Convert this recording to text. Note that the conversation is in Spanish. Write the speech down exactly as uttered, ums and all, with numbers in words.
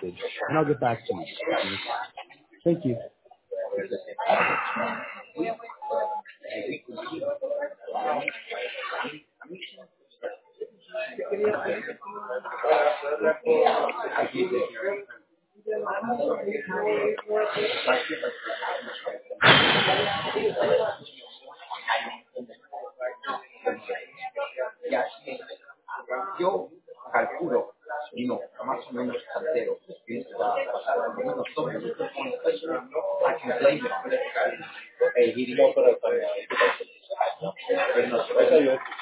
message, and I'll get back to you. Thank you. Yo calculo, y no, más o menos cantero, que es la pasada, por lo menos dos minutos, I can blame it on it. Hey, he didn't go for the, but no,